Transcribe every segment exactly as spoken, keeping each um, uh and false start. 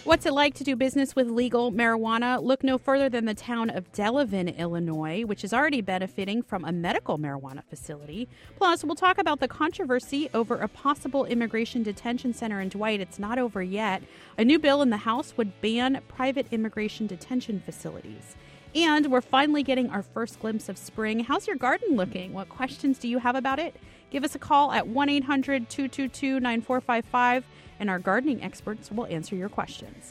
What's it like to do business with legal marijuana? Look no further than the town of Delavan, Illinois, which is already benefiting from a medical marijuana facility. Plus, we'll talk about the controversy over a possible immigration detention center in Dwight. It's not over yet. A new bill in the House would ban private immigration detention facilities. And we're finally getting our first glimpse of spring. How's your garden looking? What questions do you have about it? Give us a call at one eight hundred two two two nine four five five, and our gardening experts will answer your questions.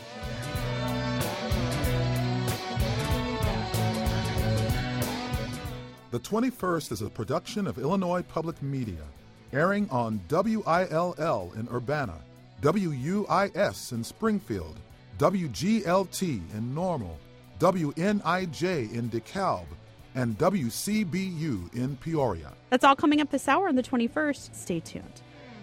The twenty-first is a production of Illinois Public Media, airing on W I L L in Urbana, W U I S in Springfield, W G L T in Normal, W N I J in DeKalb, and W C B U in Peoria. That's all coming up this hour on the twenty-first. Stay tuned.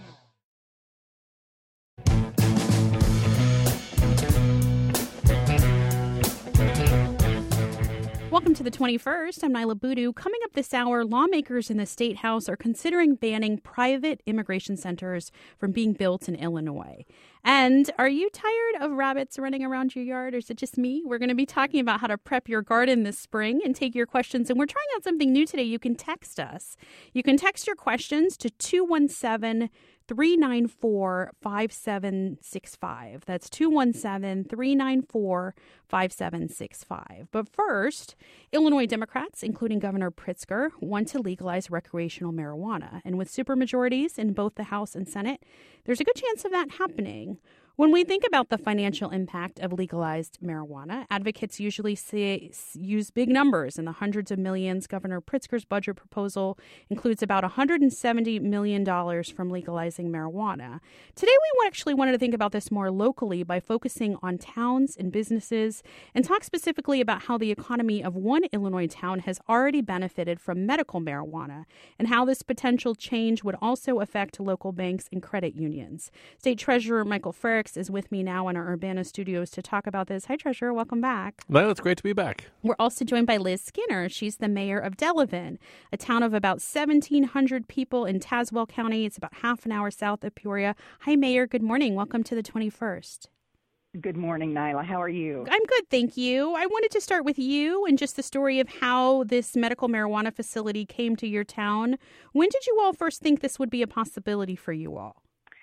Welcome to the twenty-first. I'm Nyla Boodoo. Coming up this hour, lawmakers in the State House are considering banning private immigration centers from being built in Illinois. And are you tired of rabbits running around your yard, or is it just me? We're going to be talking about how to prep your garden this spring and take your questions. And we're trying out something new today. You can text us. You can text your questions to two one seven, three nine four, five seven six five. That's two one seven, three nine four, five seven six five. But first, Illinois Democrats, including Governor Pritzker, want to legalize recreational marijuana. And with supermajorities in both the House and Senate, there's a good chance of that happening. When we think about the financial impact of legalized marijuana, advocates usually say, use big numbers in the hundreds of millions. Governor Pritzker's budget proposal includes about one hundred seventy million dollars from legalizing marijuana. Today, we actually wanted to think about this more locally by focusing on towns and businesses and talk specifically about how the economy of one Illinois town has already benefited from medical marijuana and how this potential change would also affect local banks and credit unions. State Treasurer Michael Frerichs is with me now in our Urbana studios to talk about this. Hi, Treasurer. Welcome back. Well, it's great to be back. We're also joined by Liz Skinner. She's the mayor of Delavan, a town of about seventeen hundred people in Tazewell County. It's about half an hour south of Peoria. Hi, Mayor. Good morning. Welcome to the twenty-first. Good morning, Nyla. How are you? I'm good, thank you. I wanted to start with you and just the story of how this medical marijuana facility came to your town. When did you all first think this would be a possibility for you all?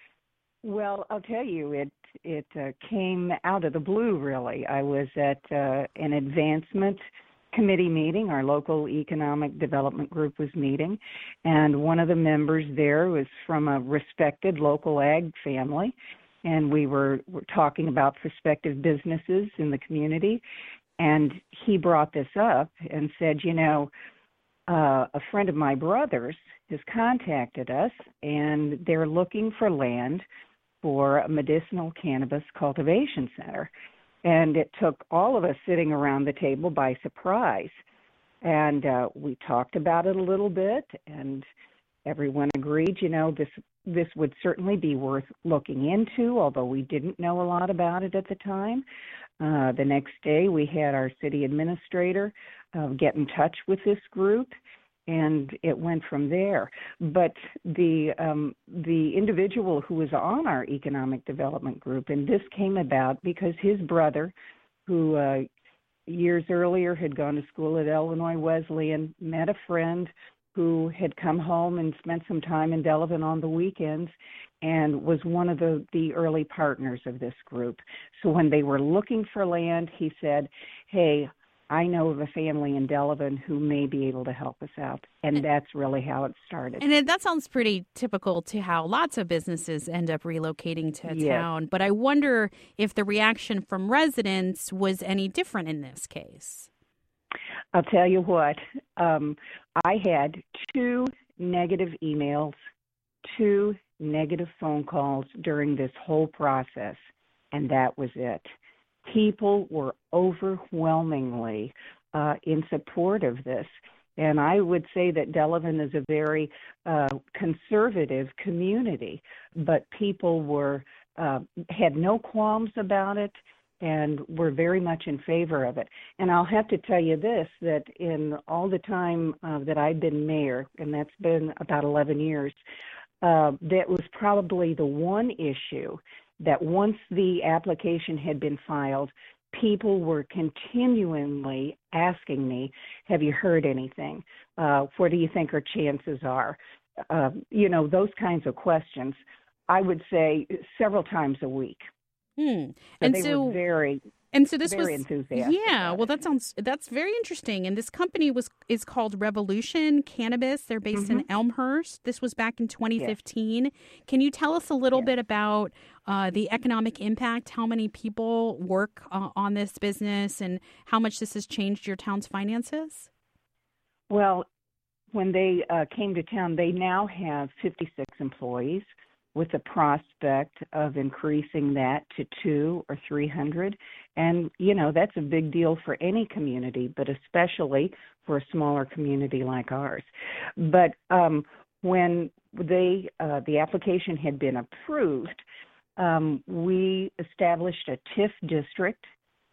Well, I'll tell you, it it uh, came out of the blue, really. I was at uh, an advancement committee meeting. Our local economic development group was meeting, and one of the members there was from a respected local ag family, and we were, were talking about prospective businesses in the community, and he brought this up and said, you know, uh, a friend of my brother's has contacted us, and they're looking for land for a medicinal cannabis cultivation center. And it took all of us sitting around the table by surprise. And uh, we talked about it a little bit, and everyone agreed, you know, this this would certainly be worth looking into, although we didn't know a lot about it at the time. Uh, the next day, we had our city administrator uh, get in touch with this group, and it went from there. But the um, the individual who was on our economic development group, and this came about because his brother, who uh, years earlier had gone to school at Illinois Wesleyan, met a friend who had come home and spent some time in Delavan on the weekends and was one of the, the early partners of this group. So when they were looking for land, he said, hey, I know of a family in Delavan who may be able to help us out. And that's really how it started. And it, that sounds pretty typical to how lots of businesses end up relocating to a yes. town. But I wonder if the reaction from residents was any different in this case. I'll tell you what, um, I had two negative emails, two negative phone calls during this whole process, and that was it. People were overwhelmingly uh, in support of this. And I would say that Delavan is a very uh, conservative community, but people were uh, had no qualms about it and were very much in favor of it. And I'll have to tell you this, that in all the time uh, that I've been mayor, and that's been about eleven years, uh, that was probably the one issue that once the application had been filed, people were continually asking me, have you heard anything? Uh, what do you think our chances are? Uh, you know, those kinds of questions, I would say several times a week. Hmm. So and they so, were very, and so this very was, enthusiastic. yeah, well, that sounds, that's very interesting. And this company was, is called Revolution Cannabis. They're based Mm-hmm. in Elmhurst. This was back in twenty fifteen. Yes. Can you tell us a little yes. bit about uh, the economic impact, how many people work uh, on this business, and how much this has changed your town's finances? Well, when they uh, came to town, they now have fifty-six employees with the prospect of increasing that to two or three hundred. And, you know, that's a big deal for any community, but especially for a smaller community like ours. But um, when they uh, the application had been approved, um, we established a T I F district,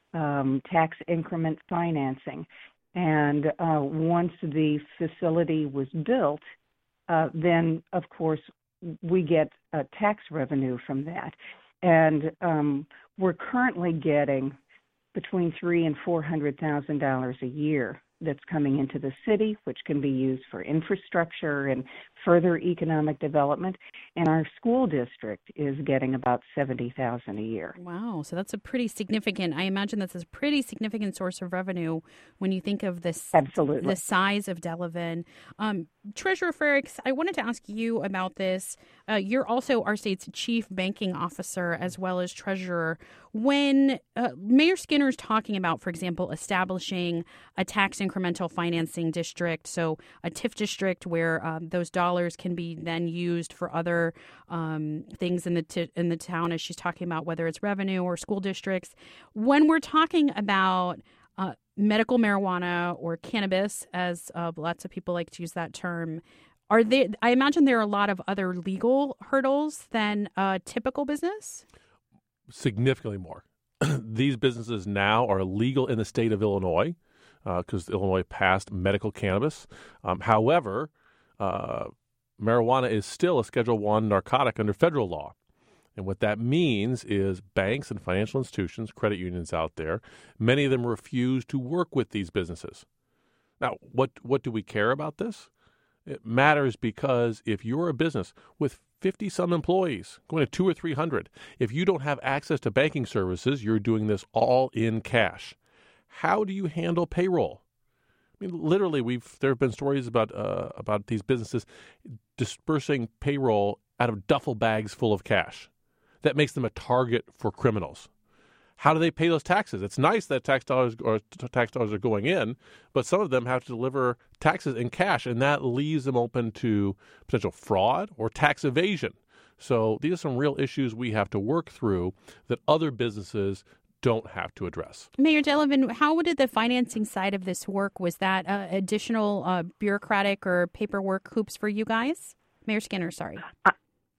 um, tax increment financing. And uh, once the facility was built, uh, then, of course, we get uh, tax revenue from that. And um, we're currently getting between three and four hundred thousand dollars a year that's coming into the city, which can be used for infrastructure and further economic development. And our school district is getting about seventy thousand dollars a year. Wow. So that's a pretty significant, I imagine that's a pretty significant source of revenue when you think of this, Absolutely. the size of Delavan. Um, Treasurer Frerichs, I wanted to ask you about this. Uh, you're also our state's chief banking officer as well as treasurer. When uh, Mayor Skinner is talking about, for example, establishing a tax incremental financing district, so a T I F district where um, those dollars can be then used for other um, things in the t- in the town, as she's talking about, whether it's revenue or school districts. When we're talking about uh, medical marijuana or cannabis, as uh, lots of people like to use that term, are they? I imagine there are a lot of other legal hurdles than a typical business. Significantly more. These businesses now are legal in the state of Illinois because uh, Illinois passed medical cannabis. Um, however, uh, marijuana is still a Schedule One narcotic under federal law. And what that means is banks and financial institutions, credit unions out there, many of them refuse to work with these businesses. Now, what what do we care about this? It matters because if you're a business with fifty-some employees, going to two or three hundred, if you don't have access to banking services, you're doing this all in cash. How do you handle payroll? I mean, literally, we've there have been stories about uh, about these businesses dispersing payroll out of duffel bags full of cash. That makes them a target for criminals. How do they pay those taxes? It's nice that tax dollars or tax dollars are going in, but some of them have to deliver taxes in cash, and that leaves them open to potential fraud or tax evasion. So these are some real issues we have to work through that other businesses don't have to address. Mayor Delavan, how did the financing side of this work? Was that uh, additional uh, bureaucratic or paperwork hoops for you guys? Mayor Skinner, sorry. Uh-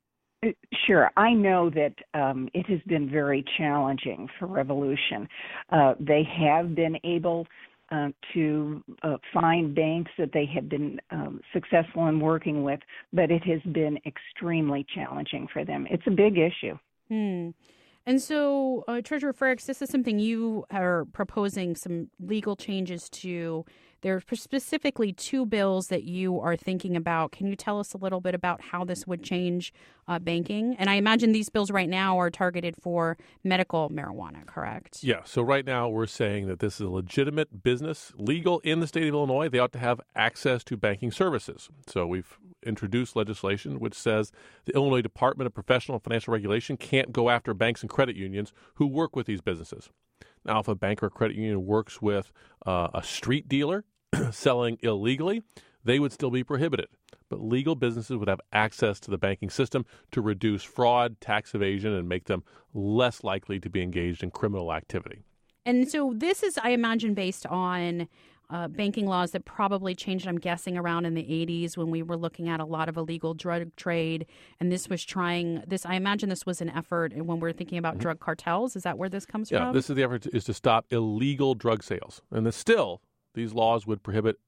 Sure. I know that um, it has been very challenging for Revolution. Uh, they have been able uh, to uh, find banks that they have been um, successful in working with, but it has been extremely challenging for them. It's a big issue. Hmm. And so, uh, Treasurer Frerichs, this is something you are proposing some legal changes to. There are specifically two bills that you are thinking about. Can you tell us a little bit about how this would change uh, banking? And I imagine these bills right now are targeted for medical marijuana, correct? Yeah. So right now we're saying that this is a legitimate business, legal in the state of Illinois. They ought to have access to banking services. So we've introduced legislation which says the Illinois Department of Professional and Financial Regulation can't go after banks and credit unions who work with these businesses. Now, if a bank or credit union works with uh, a street dealer selling illegally, they would still be prohibited. But legal businesses would have access to the banking system to reduce fraud, tax evasion, and make them less likely to be engaged in criminal activity. And so this is, I imagine, based on uh, banking laws that probably changed, I'm guessing, around in the eighties when we were looking at a lot of illegal drug trade. And this was trying, this. I imagine this was an effort when we're thinking about mm-hmm. drug cartels. Is that where this comes yeah, from? Yeah, this is the effort to, is to stop illegal drug sales. And this still, these laws would prohibit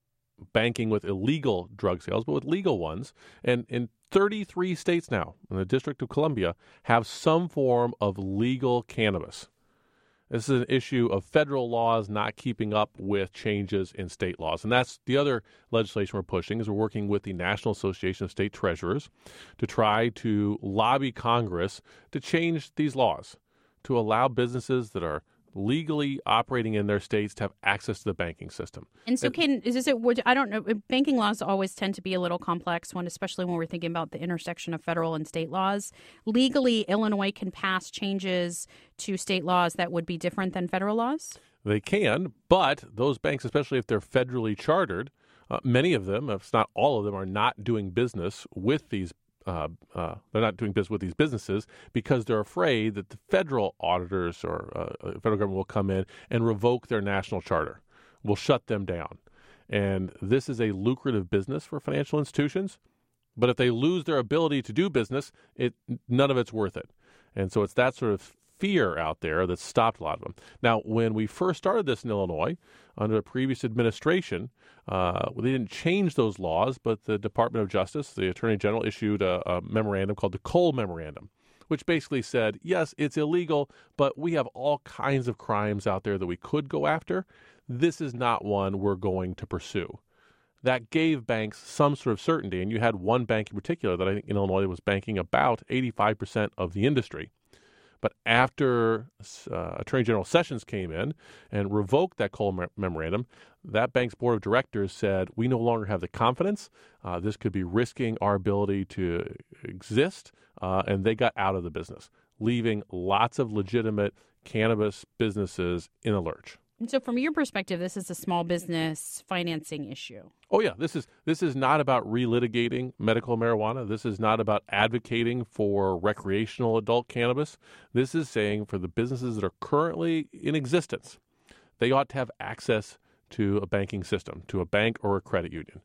banking with illegal drug sales, but with legal ones. And in thirty-three states now, in the District of Columbia, have some form of legal cannabis. This is an issue of federal laws not keeping up with changes in state laws. And that's the other legislation we're pushing, is we're working with the National Association of State Treasurers to try to lobby Congress to change these laws, to allow businesses that are legally operating in their states to have access to the banking system. And so, can is this it? Would I don't know. Banking laws always tend to be a little complex one, especially when we're thinking about the intersection of federal and state laws. Legally, Illinois can pass changes to state laws that would be different than federal laws. They can, but those banks, especially if they're federally chartered, uh, many of them, if not all of them, are not doing business with these. Uh, uh, they're not doing business with these businesses because they're afraid that the federal auditors or uh, federal government will come in and revoke their national charter, will shut them down. And this is a lucrative business for financial institutions. But if they lose their ability to do business, it none of it's worth it. And so it's that sort of fear out there that stopped a lot of them. Now, when we first started this in Illinois, under the previous administration, uh, they didn't change those laws, but the Department of Justice, the Attorney General, issued a, a memorandum called the Cole Memorandum, which basically said, yes, it's illegal, but we have all kinds of crimes out there that we could go after. This is not one we're going to pursue. That gave banks some sort of certainty, and you had one bank in particular that I think in Illinois was banking about eighty-five percent of the industry. But after uh, Attorney General Sessions came in and revoked that Cole me- memorandum, that bank's board of directors said, we no longer have the confidence. Uh, this could be risking our ability to exist, uh, and they got out of the business, leaving lots of legitimate cannabis businesses in a lurch. And so from your perspective, this is a small business financing issue. Oh, yeah. This is this is not about relitigating medical marijuana. This is not about advocating for recreational adult cannabis. This is saying for the businesses that are currently in existence, they ought to have access to a banking system, to a bank or a credit union.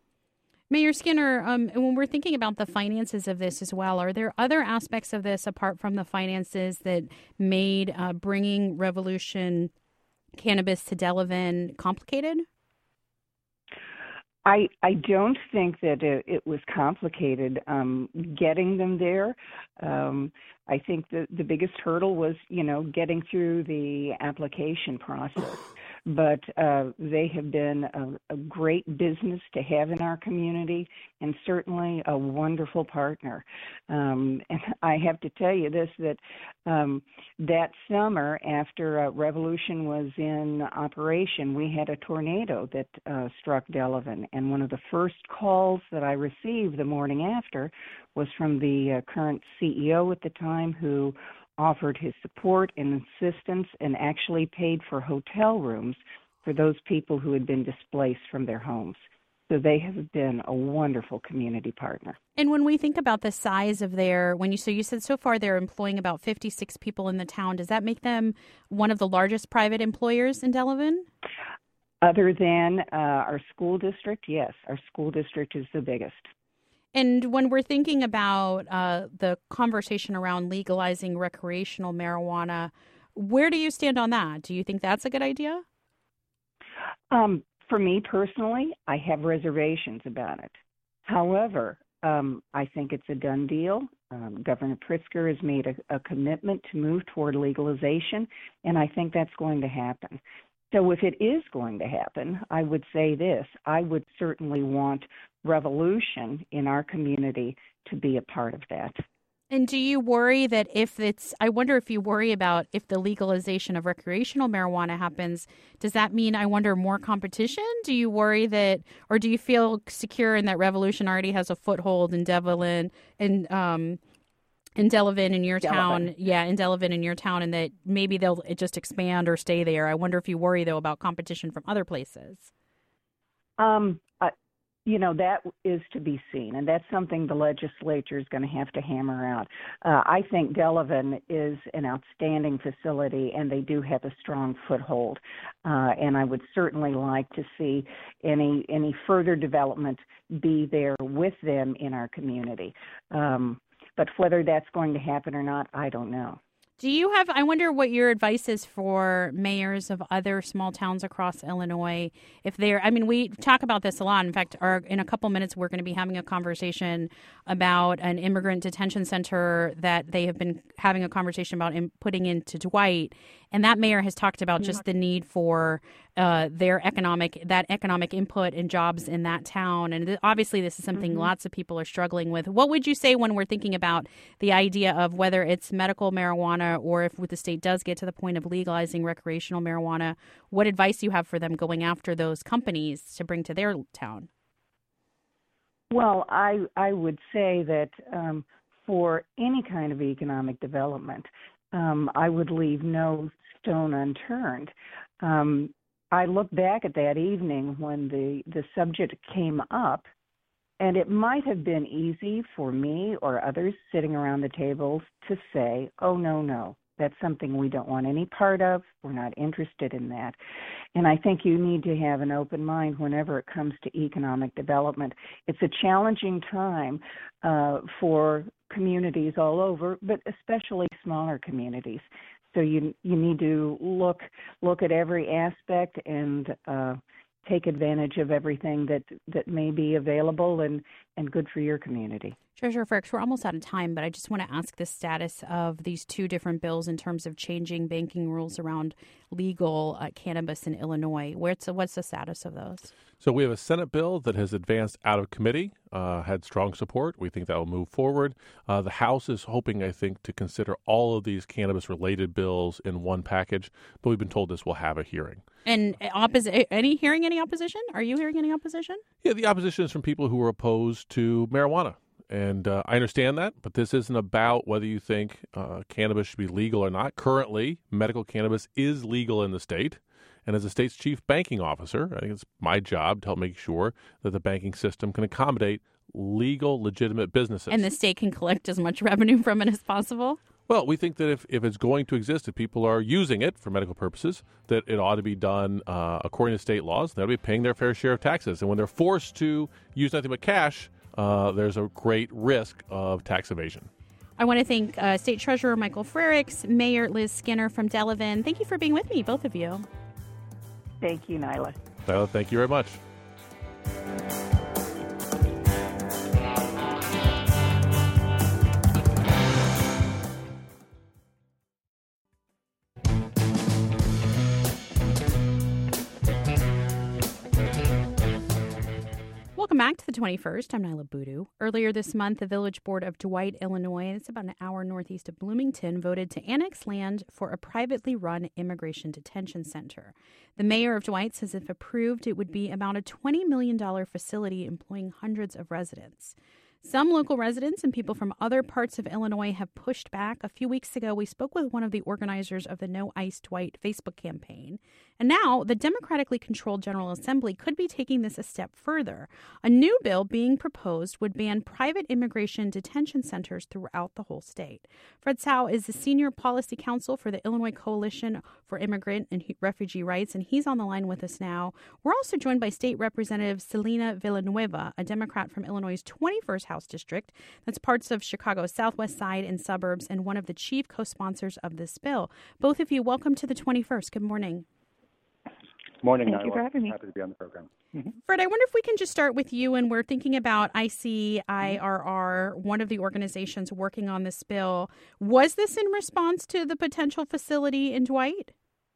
Mayor Skinner, um, when we're thinking about the finances of this as well, are there other aspects of this apart from the finances that made uh, bringing Revolution Cannabis to Delavan complicated? I I don't think that it, it was complicated um, getting them there. Um, I think the the biggest hurdle was, you know, getting through the application process. But uh, they have been a, a great business to have in our community, and certainly a wonderful partner. Um, and I have to tell you this, that um, that summer after uh, Revolution was in operation, we had a tornado that uh, struck Delavan. And one of the first calls that I received the morning after was from the uh, current C E O at the time, who offered his support and assistance and actually paid for hotel rooms for those people who had been displaced from their homes. So they have been a wonderful community partner. And when we think about the size of their, when you so you said so far they're employing about fifty-six people in the town, does that make them one of the largest private employers in Delavan? Other than uh, our school district, yes, our school district is the biggest. And when we're thinking about uh, the conversation around legalizing recreational marijuana, where do you stand on that? Do you think that's a good idea? Um, for me personally, I have reservations about it. However, um, I think it's a done deal. Um, Governor Pritzker has made a, a commitment to move toward legalization, and I think that's going to happen. So if it is going to happen, I would say this. I would certainly want Revolution in our community to be a part of that. And do you worry that if it's, I wonder if you worry about if the legalization of recreational marijuana happens, does that mean, I wonder, more competition? Do you worry that, or do you feel secure in that Revolution already has a foothold in Delavan and, um, in Delavan in your Delavan. town, yeah, in Delavan in your town, and that maybe they'll just expand or stay there? I wonder if you worry, though, about competition from other places. Um, uh, you know, that is to be seen, and that's something the legislature is going to have to hammer out. Uh, I think Delavan is an outstanding facility, and they do have a strong foothold. Uh, and I would certainly like to see any any further development be there with them in our community. Um, But whether that's going to happen or not, I don't know. Do you have, I wonder what your advice is for mayors of other small towns across Illinois. If they're, I mean, we talk about this a lot. In fact, our, in a couple minutes, we're going to be having a conversation about an immigrant detention center that they have been having a conversation about in, putting into Dwight. And that mayor has talked about just the need for uh, their economic, that economic input and jobs in that town. And th- obviously, this is something mm-hmm. lots of people are struggling with. What would you say when we're thinking about the idea of whether it's medical marijuana or if the state does get to the point of legalizing recreational marijuana, what advice you have for them going after those companies to bring to their town? Well, I I would say that um, for any kind of economic development, um, I would leave no stone unturned. Um, I look back at that evening when the, the subject came up, and it might have been easy for me or others sitting around the tables to say, oh, no, no, that's something we don't want any part of. We're not interested in that. And I think you need to have an open mind whenever it comes to economic development. It's a challenging time uh, for communities all over, but especially smaller communities. So you you need to look look at every aspect and uh, take advantage of everything that, that may be available and, and good for your community. Treasurer Frerichs, we're almost out of time, but I just want to ask the status of these two different bills in terms of changing banking rules around legal uh, cannabis in Illinois. Where's, what's the status of those? So we have a Senate bill that has advanced out of committee, uh, had strong support. We think that will move forward. Uh, the House is hoping, I think, to consider all of these cannabis-related bills in one package, but we've been told this will have a hearing. And opposi- any hearing any opposition? Are you hearing any opposition? Yeah, the opposition is from people who are opposed to marijuana. And uh, I understand that, but this isn't about whether you think uh, cannabis should be legal or not. Currently, medical cannabis is legal in the state. And as the state's chief banking officer, I think it's my job to help make sure that the banking system can accommodate legal, legitimate businesses. And the state can collect as much revenue from it as possible? Well, we think that if, if it's going to exist, if people are using it for medical purposes, that it ought to be done uh, according to state laws. They'll be paying their fair share of taxes. And when they're forced to use nothing but cash, Uh, there's a great risk of tax evasion. I want to thank uh, State Treasurer Michael Frerichs, Mayor Liz Skinner from Delavan. Thank you for being with me, both of you. Thank you, Nyla. Nyla, thank you very much. Welcome back to the twenty-first. I'm Nyla Boodoo. Earlier this month, the Village Board of Dwight, Illinois, it's about an hour northeast of Bloomington, voted to annex land for a privately run immigration detention center. The mayor of Dwight says if approved, it would be about a twenty million dollars facility employing hundreds of residents. Some local residents and people from other parts of Illinois have pushed back. A few weeks ago, we spoke with one of the organizers of the No ICE Dwight Facebook campaign. And now the democratically controlled General Assembly could be taking this a step further. A new bill being proposed would ban private immigration detention centers throughout the whole state. Fred Tsao is the senior policy counsel for the Illinois Coalition for Immigrant and Refugee Rights, and he's on the line with us now. We're also joined by State Representative Selena Villanueva, a Democrat from Illinois' twenty-first House District. That's parts of Chicago's southwest side and suburbs, and one of the chief co-sponsors of this bill. Both of you, welcome to the twenty-first. Good morning. Morning, Thank Nyla. you for having me. Happy to be on the program. Mm-hmm. Fred, I wonder if we can just start with you, and we're thinking about I C I R R, one of the organizations working on this bill. Was this in response to the potential facility in Dwight?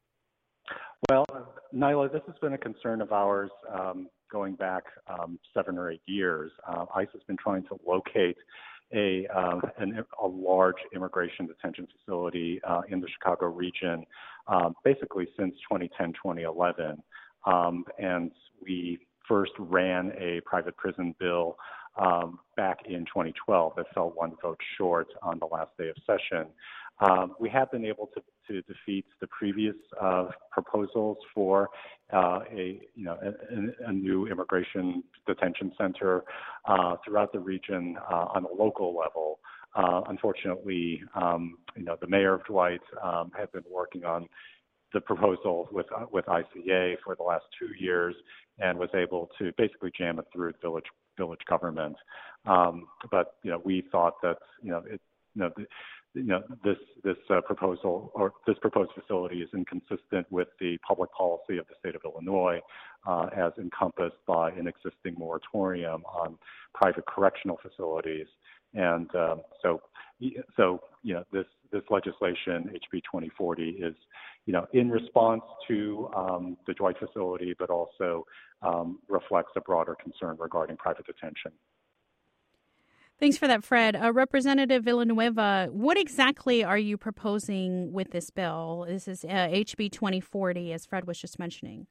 Well, Nyla, this has been a concern of ours um, going back um, seven or eight years. Uh, ICE has been trying to locate a, uh, an, a large immigration detention facility uh, in the Chicago region, um, basically since twenty ten, twenty eleven. Um, and we first ran a private prison bill um, back in twenty twelve that fell one vote short on the last day of session. Um, we have been able to, to defeat the previous uh, proposals for uh, a you know a, a new immigration detention center uh, throughout the region uh, on a local level. Uh, unfortunately, um, you know the mayor of Dwight um, had been working on the proposal with uh, with I C A for the last two years and was able to basically jam it through village village government. Um, but you know we thought that you know it. You know, the, you know, this this uh, proposal or this proposed facility is inconsistent with the public policy of the state of Illinois, uh, as encompassed by an existing moratorium on private correctional facilities. And um, so, so you know, this this legislation, H B twenty forty, is, you know, in response to um, the Dwight facility, but also um, reflects a broader concern regarding private detention. Thanks for that, Fred. Uh, Representative Villanueva, what exactly are you proposing with this bill? This is uh, H B twenty forty, as Fred was just mentioning.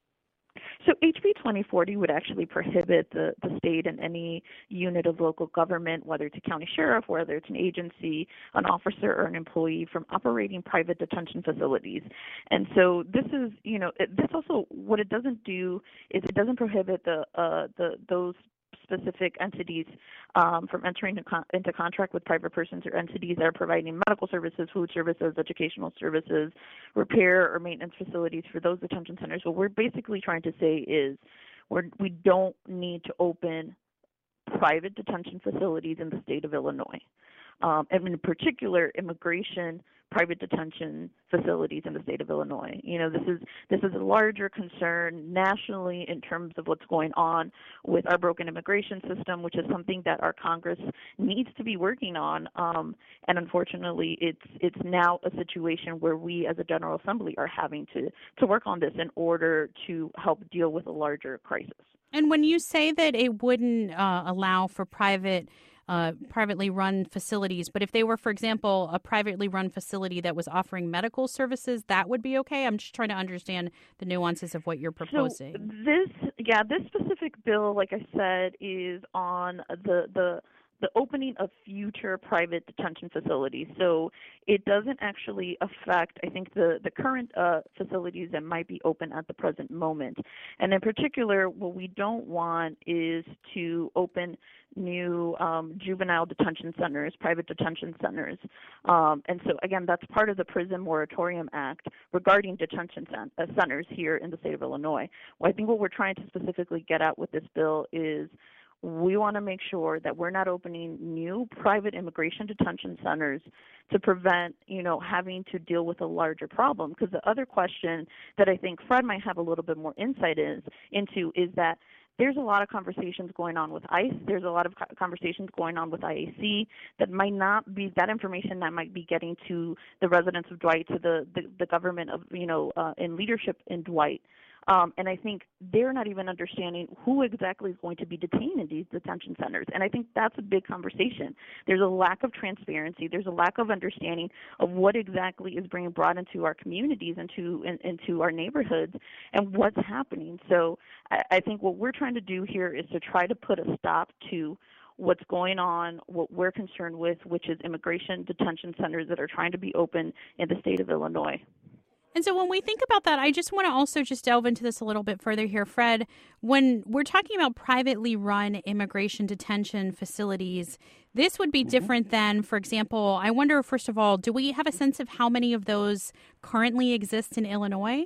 So H B twenty forty would actually prohibit the, the state and any unit of local government, whether it's a county sheriff, whether it's an agency, an officer, or an employee, from operating private detention facilities. And so this is, you know, it, this also, what it doesn't do is it doesn't prohibit the uh, the those specific entities um, from entering into, con- into contract with private persons or entities that are providing medical services, food services, educational services, repair or maintenance facilities for those detention centers. What we're basically trying to say is we're, we don't need to open private detention facilities in the state of Illinois. Um, and in particular, immigration private detention facilities in the state of Illinois. You know, this is this is a larger concern nationally in terms of what's going on with our broken immigration system, which is something that our Congress needs to be working on. Um, and unfortunately, it's it's now a situation where we, as a General Assembly, are having to to work on this in order to help deal with a larger crisis. And when you say that it wouldn't uh, allow for private Uh, privately run facilities, but if they were, for example, a privately run facility that was offering medical services, that would be okay? I'm just trying to understand the nuances of what you're proposing. So this, yeah, this specific bill, like I said, is on the the the opening of future private detention facilities. So it doesn't actually affect, I think, the, the current uh, facilities that might be open at the present moment. And in particular, what we don't want is to open new um, juvenile detention centers, private detention centers. Um, and so, again, that's part of the Prison Moratorium Act regarding detention cent- uh, centers here in the state of Illinois. Well, I think what we're trying to specifically get at with this bill is we want to make sure that we're not opening new private immigration detention centers to prevent, you know, having to deal with a larger problem. Because the other question that I think Fred might have a little bit more insight is, into is that there's a lot of conversations going on with ICE. There's a lot of conversations going on with I A C that might not be, that information that might be getting to the residents of Dwight, to the, the, the government of, you know, uh, in leadership in Dwight. Um, and I think they're not even understanding who exactly is going to be detained in these detention centers. And I think that's a big conversation. There's a lack of transparency. There's a lack of understanding of what exactly is being brought into our communities, into in, into our neighborhoods, and what's happening. So I, I think what we're trying to do here is to try to put a stop to what's going on, what we're concerned with, which is immigration detention centers that are trying to be open in the state of Illinois. And so when we think about that, I just want to also just delve into this a little bit further here, Fred. When we're talking about privately run immigration detention facilities, this would be mm-hmm. different than, for example, I wonder, first of all, do we have a sense of how many of those currently exist in Illinois?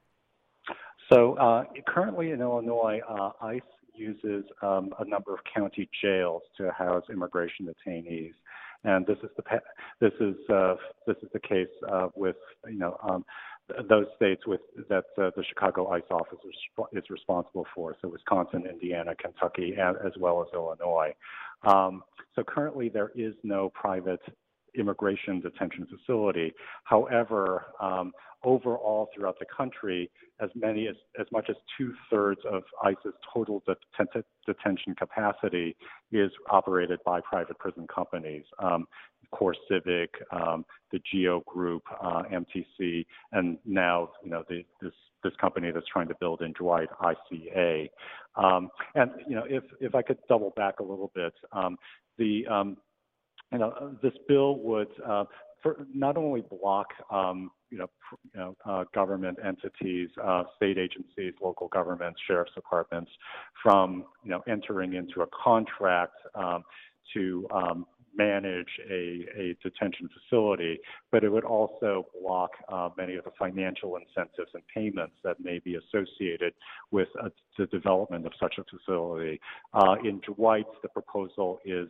So uh, currently in Illinois, uh, ICE uses um, a number of county jails to house immigration detainees. And this is the this is uh, this is the case uh, with you know um, those states with that uh, the Chicago ICE office is, is responsible for. So Wisconsin, Indiana, Kentucky, and, as well as Illinois. Um, so currently there is no private immigration detention facility. However, um, overall throughout the country, as many as as much as two thirds of ICE's total det- detention capacity is operated by private prison companies. Um, Core Civic, um, the Geo Group, uh, M T C, and now you know the, this this company that's trying to build in Dwight, I C A. Um, and you know, if if I could double back a little bit, um, the um, you know this bill would uh, for not only block um, you know, pr- you know uh, government entities, uh, state agencies, local governments, sheriff's departments from you know entering into a contract um, to um, manage a, a detention facility, but it would also block uh, many of the financial incentives and payments that may be associated with uh, the development of such a facility. Uh, in Dwight, the proposal is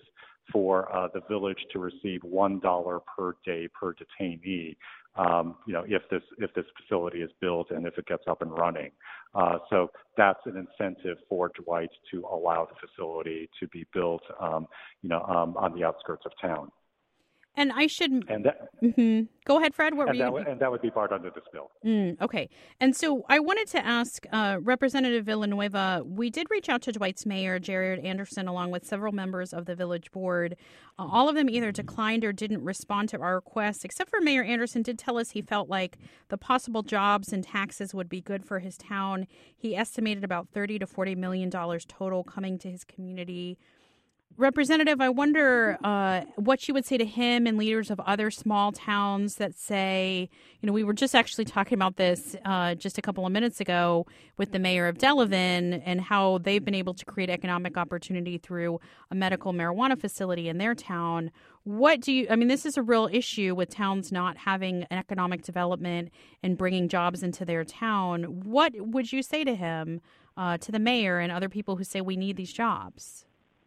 for uh, the village to receive one dollar per day per detainee. Um, you know, if this if this facility is built and if it gets up and running. Uh, so that's an incentive for Dwight to allow the facility to be built, um, you know, um, on the outskirts of town. And I should and that, mm-hmm. Go ahead, Fred. What and, were that you? would, and that would be barred under this bill. Mm, okay. And so I wanted to ask uh, Representative Villanueva, we did reach out to Dwight's mayor, Jared Anderson, along with several members of the village board. Uh, all of them either declined or didn't respond to our request, except for Mayor Anderson did tell us he felt like the possible jobs and taxes would be good for his town. He estimated about thirty to forty million dollars total coming to his community. Representative, I wonder uh, what you would say to him and leaders of other small towns that say, you know, we were just actually talking about this uh, just a couple of minutes ago with the mayor of Delavan and how they've been able to create economic opportunity through a medical marijuana facility in their town. What do you, I mean, this is a real issue with towns not having an economic development and bringing jobs into their town. What would you say to him, uh, to the mayor and other people who say we need these jobs?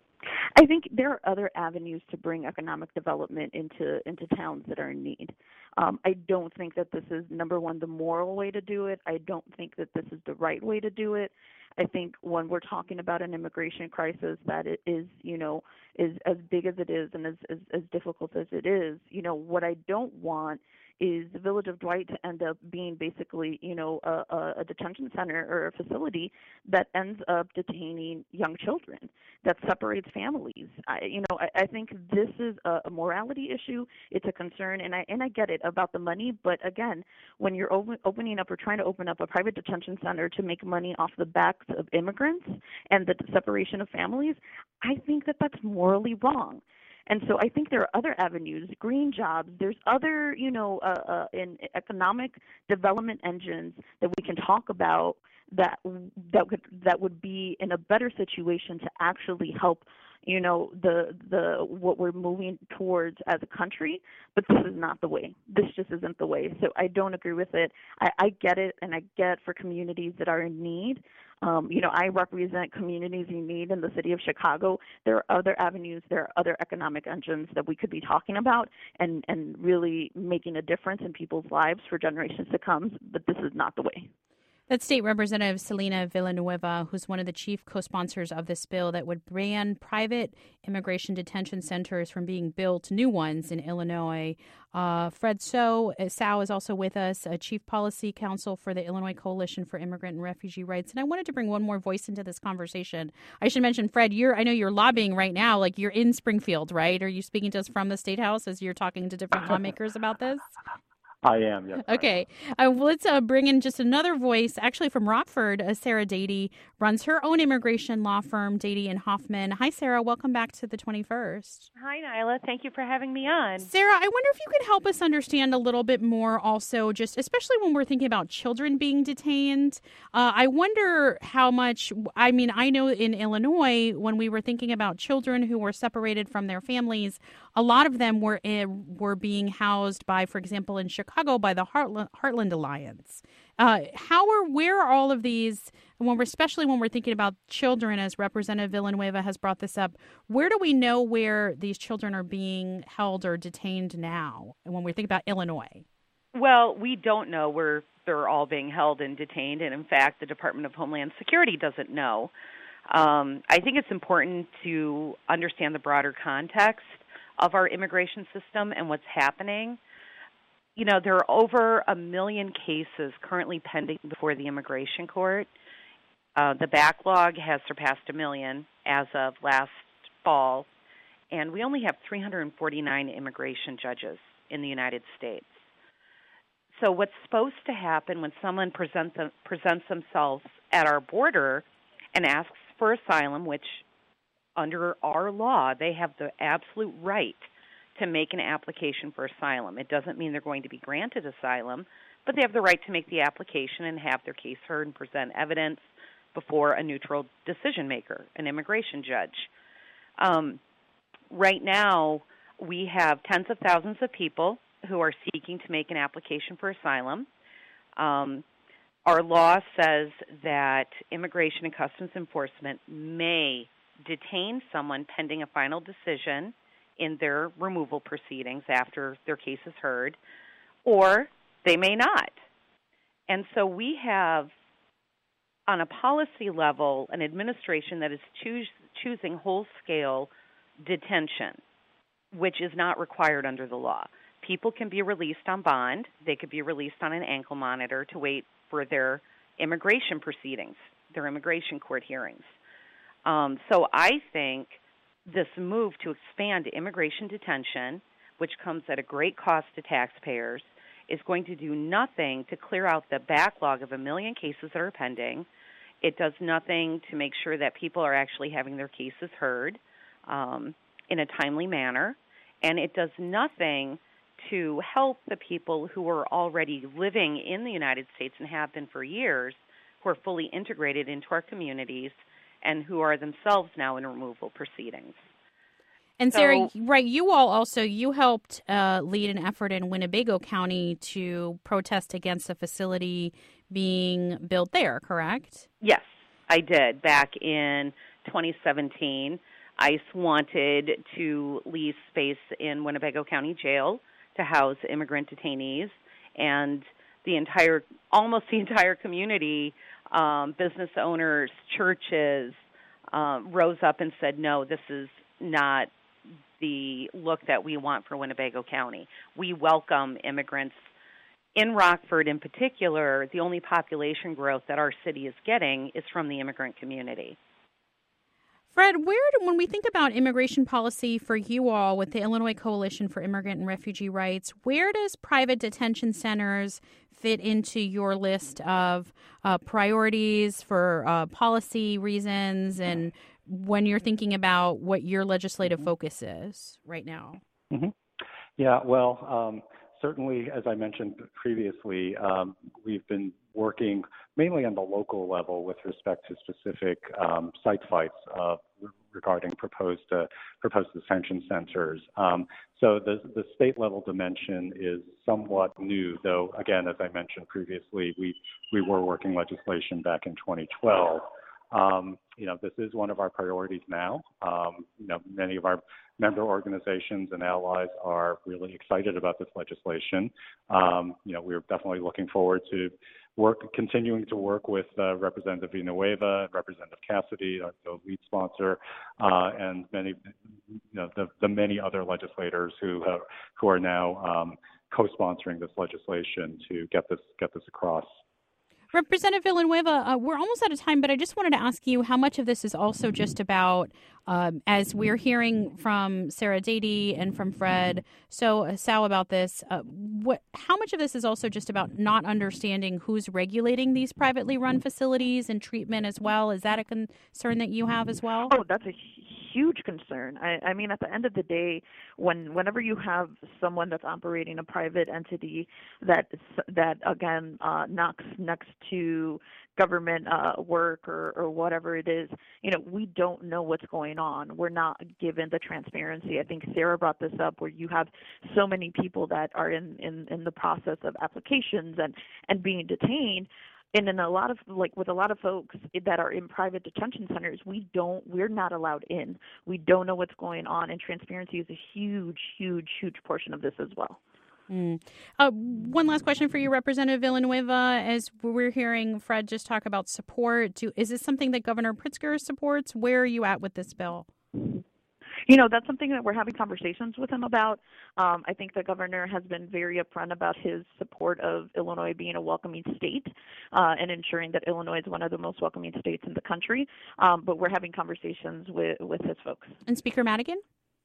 I think there are other avenues to bring economic development into into towns that are in need. Um, I don't think that this is, number one, the moral way to do it. I don't think that this is the right way to do it. I think when we're talking about an immigration crisis that it is, you know, is as big as it is and as, as, as difficult as it is, you know, what I don't want is the village of Dwight to end up being basically, you know, a, a detention center or a facility that ends up detaining young children, that separates families. I, you know, I, I think this is a, a morality issue. It's a concern, and I and I get it about the money. But again, when you're open, opening up or trying to open up a private detention center to make money off the backs of immigrants and the separation of families, I think that that's morally wrong. And so I think there are other avenues, green jobs. There's other, you know, uh, uh, in economic development engines that we can talk about that that would that would be in a better situation to actually help, you know, the the what we're moving towards as a country. But this is not the way. This just isn't the way. So I don't agree with it. I, I get it, and I get for communities that are in need. Um, you know, I represent communities in need in the city of Chicago. There are other avenues, there are other economic engines that we could be talking about and, and really making a difference in people's lives for generations to come, but this is not the way. That's State Representative Selena Villanueva, who's one of the chief co-sponsors of this bill that would ban private immigration detention centers from being built, new ones in Illinois. Uh, Fred So, Sao is also with us, a chief policy counsel for the Illinois Coalition for Immigrant and Refugee Rights. And I wanted to bring one more voice into this conversation. I should mention, Fred, you're I know you're lobbying right now, like you're in Springfield, right? Are you speaking to us from the State House as you're talking to different lawmakers about this? I am, yes. Okay. Uh, let's uh, bring in just another voice, actually from Rockford. Uh, Sarah Dady runs her own immigration law firm, Dady and Hoffman. Hi, Sarah. Welcome back to the twenty-first. Hi, Nyla. Thank you for having me on. Sarah, I wonder if you could help us understand a little bit more also, just especially when we're thinking about children being detained. Uh, I wonder how much, I mean, I know in Illinois, when we were thinking about children who were separated from their families, a lot of them were in, were being housed by, for example, in Chicago, by the Heartland, Heartland Alliance. Uh, how are where are all of these? When we're especially when we're thinking about children, as Representative Villanueva has brought this up, where do we know where these children are being held or detained now? And when we think about Illinois, well, we don't know where they're all being held and detained, and in fact, the Department of Homeland Security doesn't know. Um, I think it's important to understand the broader context of our immigration system and what's happening. You know, there are over a million cases currently pending before the immigration court. Uh, the backlog has surpassed a million as of last fall, and we only have three hundred forty-nine immigration judges in the United States. So what's supposed to happen when someone present them, presents themselves at our border and asks for asylum, which under our law, they have the absolute right to make an application for asylum. It doesn't mean they're going to be granted asylum, but they have the right to make the application and have their case heard and present evidence before a neutral decision maker, an immigration judge. Um, right now, we have tens of thousands of people who are seeking to make an application for asylum. Um, our law says that Immigration and Customs Enforcement may detain someone pending a final decision in their removal proceedings after their case is heard, or they may not. And so we have, on a policy level, an administration that is choose, choosing whole-scale detention, which is not required under the law. People can be released on bond. They could be released on an ankle monitor to wait for their immigration proceedings, their immigration court hearings. Um, so I think this move to expand immigration detention, which comes at a great cost to taxpayers, is going to do nothing to clear out the backlog of a million cases that are pending. It does nothing to make sure that people are actually having their cases heard um, in a timely manner. And it does nothing to help the people who are already living in the United States and have been for years, who are fully integrated into our communities and who are themselves now in removal proceedings. And so, Sarah, right, you all also, you helped uh, lead an effort in Winnebago County to protest against a facility being built there, correct? Yes, I did. Back in twenty seventeen, ICE wanted to lease space in Winnebago County Jail to house immigrant detainees, and the entire, almost the entire community, um, business owners, churches, um, rose up and said, no, this is not the look that we want for Winnebago County. We welcome immigrants. In Rockford in particular, the only population growth that our city is getting is from the immigrant community. Fred, where do, when we think about immigration policy for you all with the Illinois Coalition for Immigrant and Refugee Rights, where does private detention centers fit into your list of uh, priorities for uh, policy reasons, and when you're thinking about what your legislative focus is right now? Mm-hmm. Yeah, well, um, certainly, as I mentioned previously, um, we've been working mainly on the local level with respect to specific um, site fights uh, regarding proposed uh, proposed detention centers. Um, so the the state level dimension is somewhat new, though. Again, as I mentioned previously, we we were working legislation back in twenty twelve. Um, you know, this is one of our priorities now. Um, you know, many of our member organizations and allies are really excited about this legislation. Um, you know, we're definitely looking forward to work, continuing to work with uh, Representative Villanueva, Representative Cassidy, uh, the lead sponsor, uh, and many, you know, the, the many other legislators who have, who are now um, co-sponsoring this legislation to get this get this across. Representative Villanueva, uh, we're almost out of time, but I just wanted to ask you how much of this is also just about, um, as we're hearing from Sarah Dady and from Fred, so uh, Sal about this, uh, what, how much of this is also just about not understanding who's regulating these privately run facilities and treatment as well? Is that a concern that you have as well? Oh, that's a huge concern. I, I mean, at the end of the day, when whenever you have someone that's operating a private entity that, that again, uh, knocks next to government uh, work or, or whatever it is, you know, we don't know what's going on. We're not given the transparency. I think Sarah brought this up, where you have so many people that are in, in, in the process of applications and, and being detained. And in a lot of, like with a lot of folks that are in private detention centers, we don't, we're not allowed in. We don't know what's going on, and transparency is a huge, huge, huge portion of this as well. Mm. Uh, one last question for you, Representative Villanueva. As we're hearing Fred just talk about support, do, is this something that Governor Pritzker supports? Where are you at with this bill? You know, that's something that we're having conversations with him about. Um, I think the governor has been very upfront about his support of Illinois being a welcoming state uh, and ensuring that Illinois is one of the most welcoming states in the country. Um, but we're having conversations with, with his folks. And Speaker Madigan?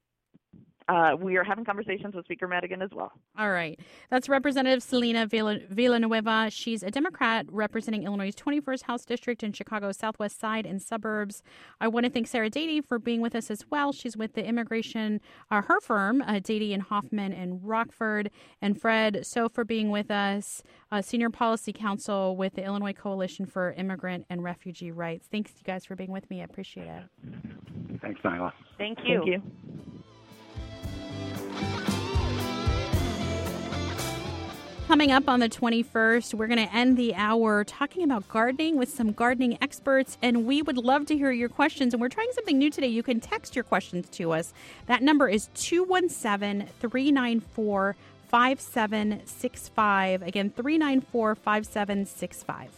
Uh, we are having conversations with Speaker Madigan as well. All right. That's Representative Selena Villanueva. She's a Democrat representing Illinois' twenty-first House District in Chicago's southwest side and suburbs. I want to thank Sarah Dady for being with us as well. She's with the immigration, uh, her firm, uh, Dady and Hoffman in Rockford. And Fred So for being with us, uh, Senior Policy Counsel with the Illinois Coalition for Immigrant and Refugee Rights. Thanks, you guys, for being with me. I appreciate it. Thanks, Nyla. Thank you. Thank you. Coming up on the twenty-first, we're going to end the hour talking about gardening with some gardening experts, and we would love to hear your questions. And we're trying something new today. You can text your questions to us. That number is two one seven, three nine four, five seven six five. Again, three nine four, five seven six five.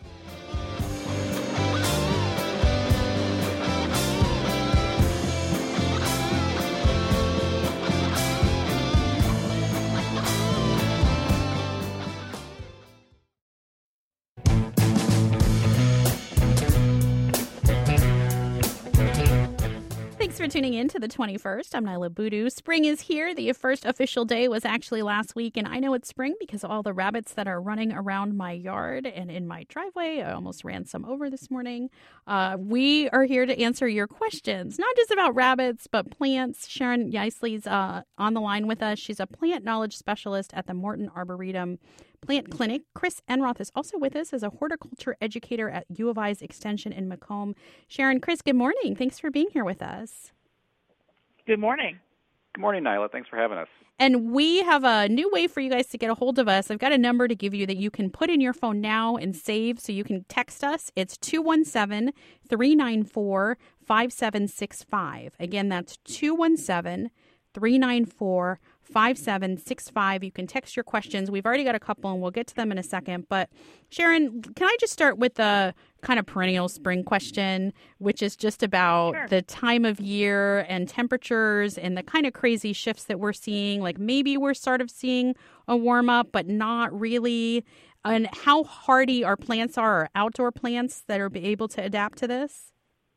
Thanks for tuning in to the twenty-first. I'm Nyla Boodoo. Spring is here. The first official day was actually last week, and I know it's spring because of all the rabbits that are running around my yard and in my driveway. I almost ran some over this morning. Uh, we are here to answer your questions, not just about rabbits, but plants. Sharon Yeisley's uh, on the line with us. She's a plant knowledge specialist at the Morton Arboretum Plant Clinic. Chris Enroth is also with us as a horticulture educator at U of I's Extension in Macomb. Sharon, Chris, good morning. Thanks for being here with us. Good morning. Good morning, Nyla. Thanks for having us. And we have a new way for you guys to get a hold of us. I've got a number to give you that you can put in your phone now and save so you can text us. It's two one seven, three nine four, five seven six five. Again, that's two one seven, three nine four, five seven six five. You can text your questions. We've already got a couple, and we'll get to them in a second. But Sharon, can I just start with the kind of perennial spring question, which is just about Sure. the time of year and temperatures and the kind of crazy shifts that we're seeing? Like maybe we're sort of seeing a warm up, but not really. And how hardy our plants are, or outdoor plants that are able to adapt to this?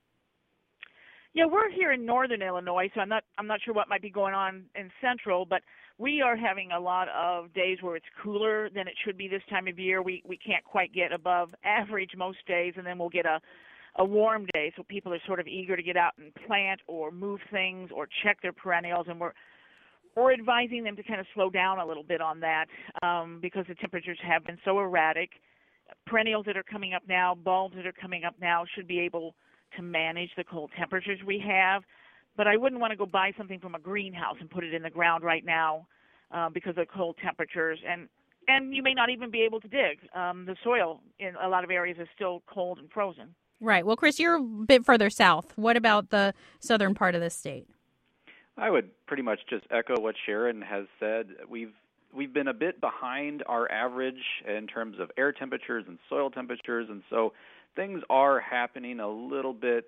Yeah, we're here in northern Illinois, so I'm not I'm not sure what might be going on in central, but we are having a lot of days where it's cooler than it should be this time of year. We we can't quite get above average most days, and then we'll get a a warm day, so people are sort of eager to get out and plant or move things or check their perennials, and we're we're advising them to kind of slow down a little bit on that um, because the temperatures have been so erratic. Perennials that are coming up now, bulbs that are coming up now should be able to manage the cold temperatures we have, but I wouldn't want to go buy something from a greenhouse and put it in the ground right now uh, because of the cold temperatures, and and you may not even be able to dig. Um, the soil in a lot of areas is still cold and frozen. Right. Well, Chris, you're a bit further south. What about the southern part of the state? I would pretty much just echo what Sharon has said. We've we've been a bit behind our average in terms of air temperatures and soil temperatures, and so things are happening a little bit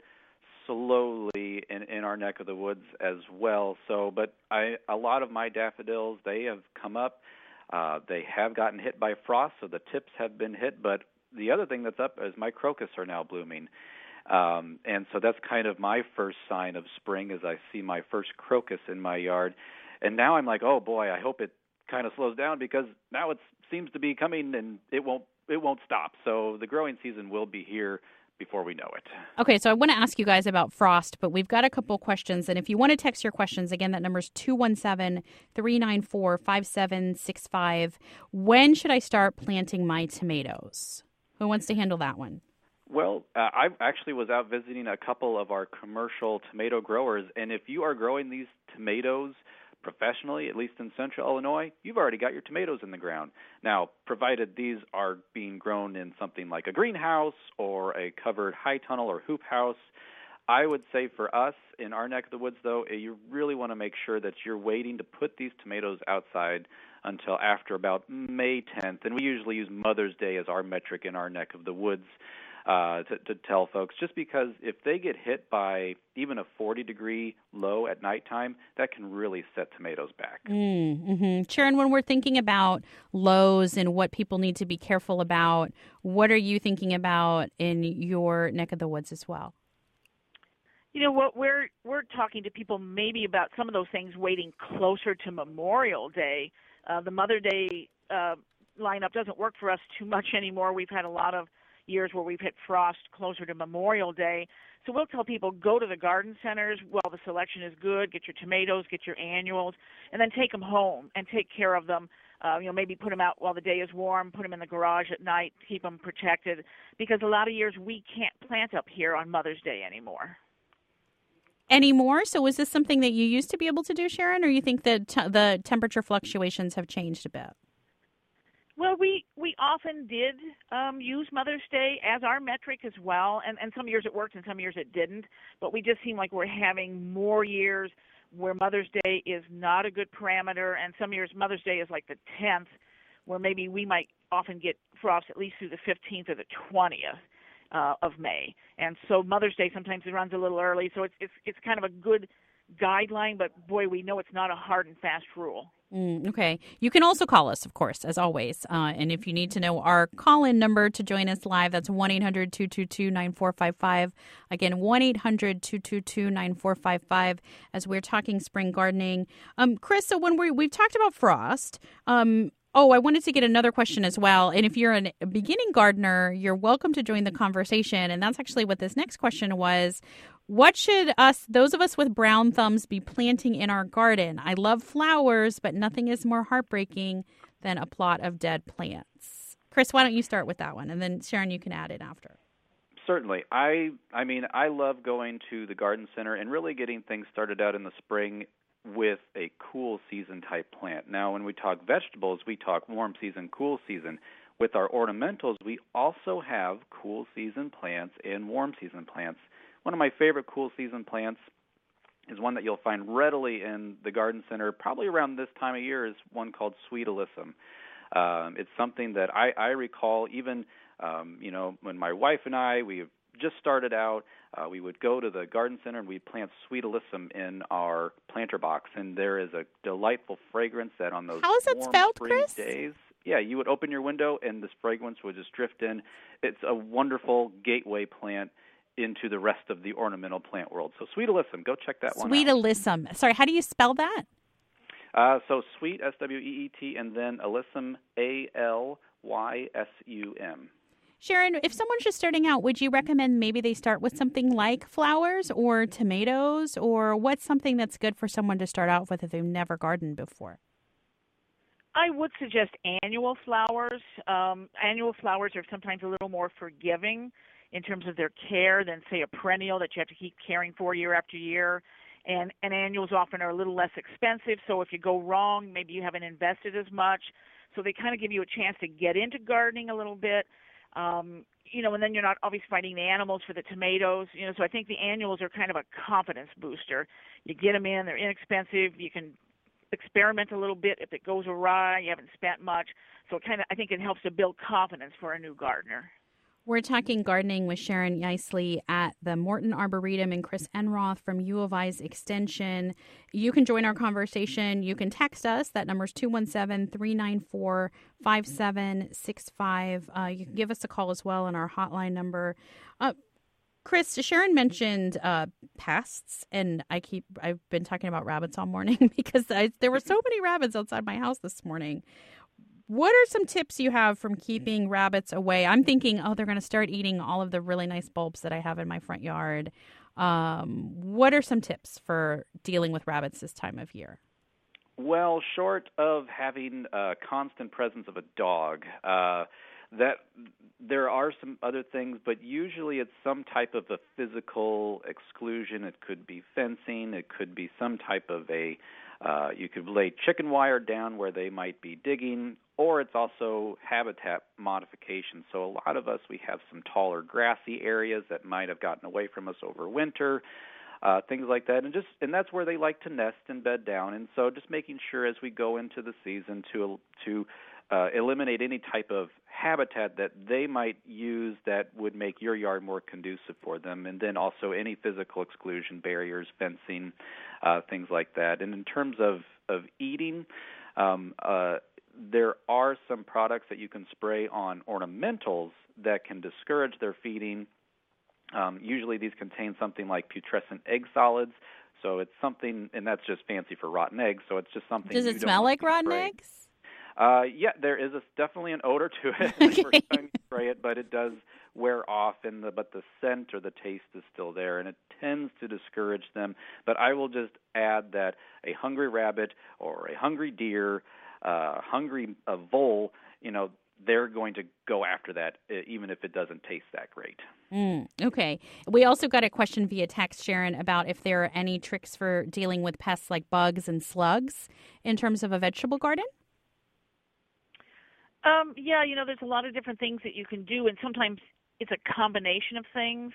slowly in, in our neck of the woods as well. So, but I, a lot of my daffodils, they have come up. Uh, they have gotten hit by frost, so the tips have been hit. But the other thing that's up is my crocus are now blooming. Um, and so that's kind of my first sign of spring as I see my first crocus in my yard. And now I'm like, oh, boy, I hope it kind of slows down because now it seems to be coming and it won't It won't stop. So the growing season will be here before we know it. Okay, so I want to ask you guys about frost, but we've got a couple questions. And if you want to text your questions, again, that number is two one seven, three nine four, five seven six five. When should I start planting my tomatoes? Who wants to handle that one? Well, uh, I actually was out visiting a couple of our commercial tomato growers, and if you are growing these tomatoes professionally, at least in central Illinois, you've already got your tomatoes in the ground. Now, provided these are being grown in something like a greenhouse or a covered high tunnel or hoop house, I would say for us in our neck of the woods, though, you really want to make sure that you're waiting to put these tomatoes outside until after about May tenth. And we usually use Mother's Day as our metric in our neck of the woods uh, to, to tell folks, just because if they get hit by even a forty-degree low at nighttime, that can really set tomatoes back. Mm-hmm. Sharon, when we're thinking about lows and what people need to be careful about, what are you thinking about in your neck of the woods as well? You know what, we're we're talking to people maybe about some of those things waiting closer to Memorial Day. Uh, the Mother Day uh, lineup doesn't work for us too much anymore. We've had a lot of years where we've hit frost closer to Memorial Day. So we'll tell people, go to the garden centers while the selection is good, get your tomatoes, get your annuals, and then take them home and take care of them. Uh, you know, maybe put them out while the day is warm, put them in the garage at night, keep them protected, because a lot of years we can't plant up here on Mother's Day anymore. Anymore? So is this something that you used to be able to do, Sharon, or you think that t- the temperature fluctuations have changed a bit? Well, we, we often did um, use Mother's Day as our metric as well, and, and some years it worked and some years it didn't, but we just seem like we're having more years where Mother's Day is not a good parameter, and some years Mother's Day is like the tenth, where maybe we might often get frost at least through the fifteenth or the twentieth uh, of May. And so Mother's Day sometimes it runs a little early, so it's, it's, it's kind of a good guideline, but boy, we know it's not a hard and fast rule. Mm, okay. You can also call us, of course, as always. Uh, and if you need to know our call-in number to join us live, that's one eight hundred two two two nine four five five. Again, one eight hundred two two two nine four five five as we're talking spring gardening. Um, Chris, so when we, we've talked about frost, um, oh, I wanted to get another question as well. And if you're an, a beginning gardener, you're welcome to join the conversation. And that's actually what this next question was. What should us, those of us with brown thumbs, be planting in our garden? I love flowers, but nothing is more heartbreaking than a plot of dead plants. Chris, why don't you start with that one? And then, Sharon, you can add it after. Certainly. I I mean, I love going to the garden center and really getting things started out in the spring with a cool season type plant. Now, when we talk vegetables, we talk warm season, cool season. With our ornamentals, we also have cool season plants and warm season plants. One of my favorite cool season plants is one that you'll find readily in the garden center probably around this time of year is one called Sweet Alyssum. Um, it's something that I, I recall even, um, you know, when my wife and I, we just started out, uh, we would go to the garden center and we'd plant Sweet Alyssum in our planter box, and there is a delightful fragrance that on those How is that warm spelled, spring Chris? days, yeah, you would open your window and this fragrance would just drift in. It's a wonderful gateway plant into the rest of the ornamental plant world. So Sweet Alyssum, go check that one out. Sweet Alyssum. Sorry, how do you spell that? Uh, so Sweet, S W E E T, and then Alyssum, A L Y S U M. Sharon, if someone's just starting out, would you recommend maybe they start with something like flowers or tomatoes, or what's something that's good for someone to start out with if they've never gardened before? I would suggest annual flowers. Um, annual flowers are sometimes a little more forgiving in terms of their care than, say, a perennial that you have to keep caring for year after year. And, and annuals often are a little less expensive, so if you go wrong, maybe you haven't invested as much. So they kind of give you a chance to get into gardening a little bit. Um, you know, and then you're not obviously fighting the animals for the tomatoes. You know, so I think the annuals are kind of a confidence booster. You get them in, they're inexpensive. You can experiment a little bit. If it goes awry, you haven't spent much. So it kind of, I think it helps to build confidence for a new gardener. We're talking gardening with Sharon Yeisley at the Morton Arboretum and Chris Enroth from U of I's Extension. You can join our conversation. You can text us. That number is two one seven, three nine four, five seven six five. Uh, you can give us a call as well on our hotline number. Uh, Chris, Sharon mentioned uh, pests, and I keep I've been talking about rabbits all morning because I, there were so many rabbits outside my house this morning. What are some tips you have from keeping rabbits away? I'm thinking, oh, they're going to start eating all of the really nice bulbs that I have in my front yard. Um, what are some tips for dealing with rabbits this time of year? Well, short of having a constant presence of a dog, uh, that there are some other things, but usually it's some type of a physical exclusion. It could be fencing. It could be some type of a, uh, you could lay chicken wire down where they might be digging, or it's also habitat modification. So a lot of us, we have some taller grassy areas that might have gotten away from us over winter, uh, things like that. And just and that's where they like to nest and bed down. And so just making sure as we go into the season to to uh, eliminate any type of habitat that they might use that would make your yard more conducive for them. And then also any physical exclusion, barriers, fencing, uh, things like that. And in terms of, of eating, um, uh, there are some products that you can spray on ornamentals that can discourage their feeding. Um, usually these contain something like putrescent egg solids. So it's something, and that's just fancy for rotten eggs, so it's just something. Does it you smell don't like rotten spray. eggs? Uh, yeah, there is a, definitely an odor to it the Okay. first time you spray it, but it does wear off, and the, but the scent or the taste is still there, and it tends to discourage them. But I will just add that a hungry rabbit or a hungry deer, uh, hungry a vole, you know, they're going to go after that, even if it doesn't taste that great. Mm, okay. We also got a question via text, Sharon, about if there are any tricks for dealing with pests like bugs and slugs in terms of a vegetable garden. Um, yeah, you know, there's a lot of different things that you can do, and sometimes it's a combination of things.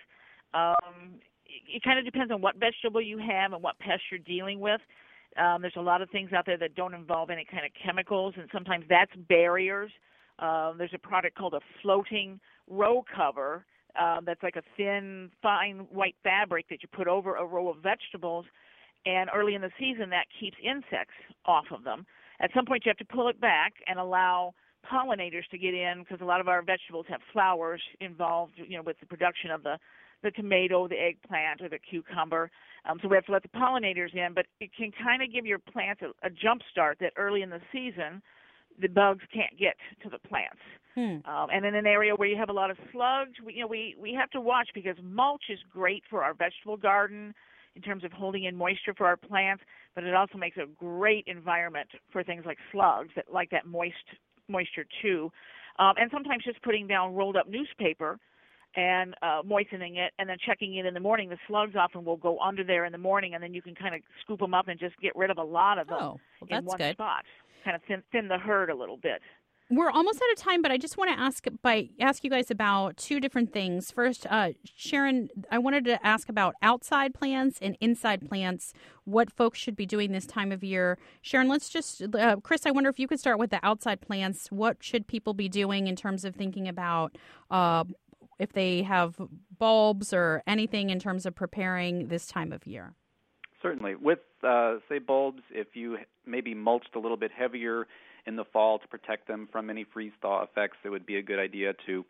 Um, it, it kind of depends on what vegetable you have and what pest you're dealing with. Um, there's a lot of things out there that don't involve any kind of chemicals, and sometimes that's barriers. Um, there's a product called a floating row cover uh, that's like a thin, fine white fabric that you put over a row of vegetables, and early in the season that keeps insects off of them. At some point you have to pull it back and allow pollinators to get in, because a lot of our vegetables have flowers involved, you know, with the production of the, the tomato, the eggplant, or the cucumber. Um, so we have to let the pollinators in, but it can kind of give your plants a, a jump start that early in the season the bugs can't get to the plants. Hmm. Um, and in an area where you have a lot of slugs, we, you know, we, we have to watch, because mulch is great for our vegetable garden in terms of holding in moisture for our plants, but it also makes a great environment for things like slugs that like that moist moisture too. Um, and sometimes just putting down rolled up newspaper and uh, moistening it, and then checking it in the morning. The slugs often will go under there in the morning, and then you can kind of scoop them up and just get rid of a lot of them oh, well, in one good. spot. Kind of thin, thin the herd a little bit. We're almost out of time, but I just want to ask by ask you guys about two different things. First, uh, Sharon, I wanted to ask about outside plants and inside plants, what folks should be doing this time of year. Sharon, let's just, uh, Chris, I wonder if you could start with the outside plants. What should people be doing in terms of thinking about uh, if they have bulbs or anything in terms of preparing this time of year? Certainly. With, uh, say, bulbs, if you maybe mulched a little bit heavier in the fall to protect them from any freeze-thaw effects, it would be a good idea to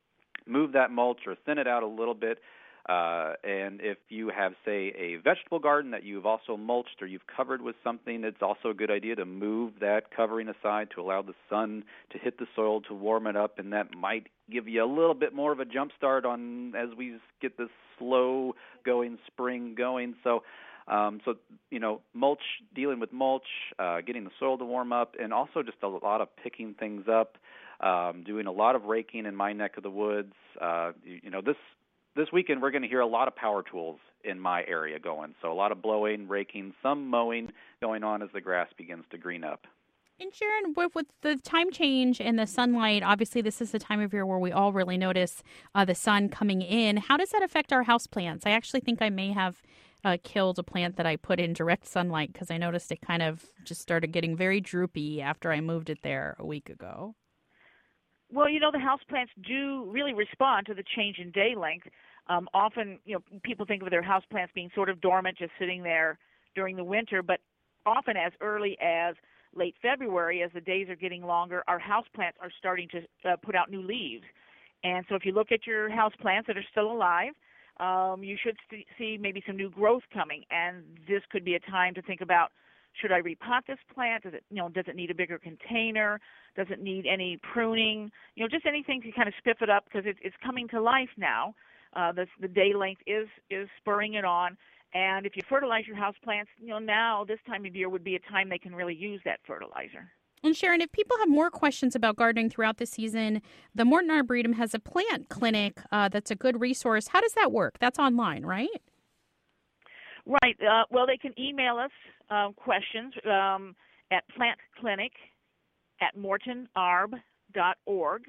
move that mulch or thin it out a little bit. Uh, and if you have, say, a vegetable garden that you've also mulched or you've covered with something, it's also a good idea to move that covering aside to allow the sun to hit the soil to warm it up, and that might give you a little bit more of a jump start on as we get this slow-going spring going. So Um, so, you know, mulch, dealing with mulch, uh, getting the soil to warm up, and also just a lot of picking things up, um, doing a lot of raking in my neck of the woods. Uh, you, you know, this this weekend we're going to hear a lot of power tools in my area going. So a lot of blowing, raking, some mowing going on as the grass begins to green up. And Sharon, with, with the time change and the sunlight, obviously this is the time of year where we all really notice uh, the sun coming in. How does that affect our houseplants? I actually think I may have Uh, killed a plant that I put in direct sunlight because I noticed it kind of just started getting very droopy after I moved it there a week ago. Well, you know, the houseplants do really respond to the change in day length. Um, often, you know, people think of their houseplants being sort of dormant, just sitting there during the winter, but often as early as late February, as the days are getting longer, our houseplants are starting to uh, put out new leaves. And so if you look at your houseplants that are still alive, Um, you should st- see maybe some new growth coming, and this could be a time to think about, should I repot this plant? Does it, you know, does it need a bigger container? Does it need any pruning? You know, just anything to kind of spiff it up, because it, it's coming to life now. Uh, the, the day length is is spurring it on, and if you fertilize your house plants, you know, now this time of year would be a time they can really use that fertilizer. And Sharon, if people have more questions about gardening throughout the season, the Morton Arboretum has a plant clinic uh, that's a good resource. How does that work? That's online, right? Right. Uh, well, they can email us uh, questions um, at plantclinic at morton arb dot org.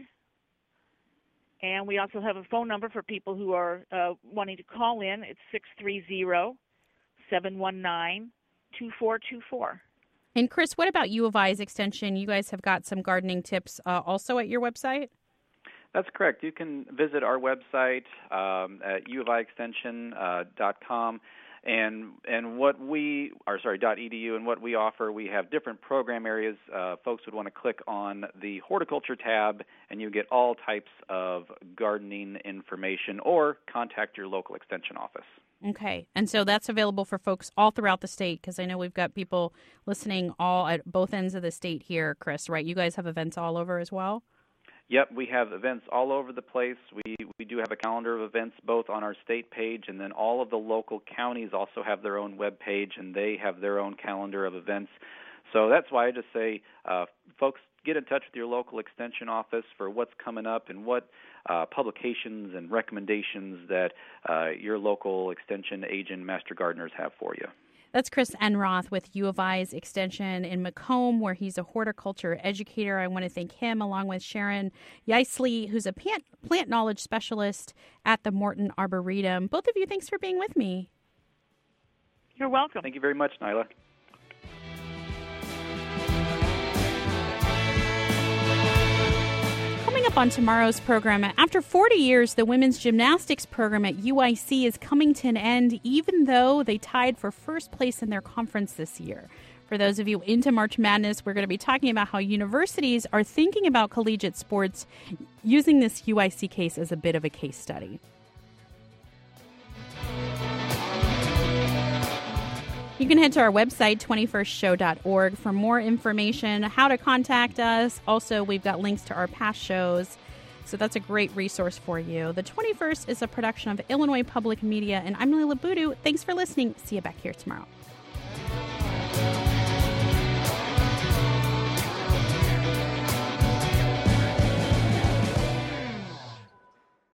And we also have a phone number for people who are uh, wanting to call in. It's six three zero, seven one nine, two four two four. And Chris, what about U of I's extension? You guys have got some gardening tips uh, also at your website? That's correct. You can visit our website um, at u of i extension dot com, and and what we are sorry .edu, and what we offer. We have different program areas. Uh, folks would want to click on the horticulture tab, and you get all types of gardening information, or contact your local extension office. Okay, and so that's available for folks all throughout the state, because I know we've got people listening all at both ends of the state here, Chris, right? You guys have events all over as well? Yep, we have events all over the place. We we do have a calendar of events both on our state page, and then all of the local counties also have their own web page, and they have their own calendar of events. So that's why I just say, uh, folks, get in touch with your local extension office for what's coming up and what uh, publications and recommendations that uh, your local extension agent, master gardeners have for you. That's Chris Enroth with U of I's Extension in Macomb, where he's a horticulture educator. I want to thank him, along with Sharon Yeisley, who's a plant, plant knowledge specialist at the Morton Arboretum. Both of you, thanks for being with me. You're welcome. Thank you very much, Nyla. Coming up on tomorrow's program, after forty years, the women's gymnastics program at U I C is coming to an end, even though they tied for first place in their conference this year. For those of you into March Madness, we're going to be talking about how universities are thinking about collegiate sports using this U I C case as a bit of a case study. You can head to our website, twenty-first show dot org, for more information, how to contact us. Also, we've got links to our past shows, so that's a great resource for you. The twenty-first is a production of Illinois Public Media, and I'm Nyla Boodoo. Thanks for listening. See you back here tomorrow.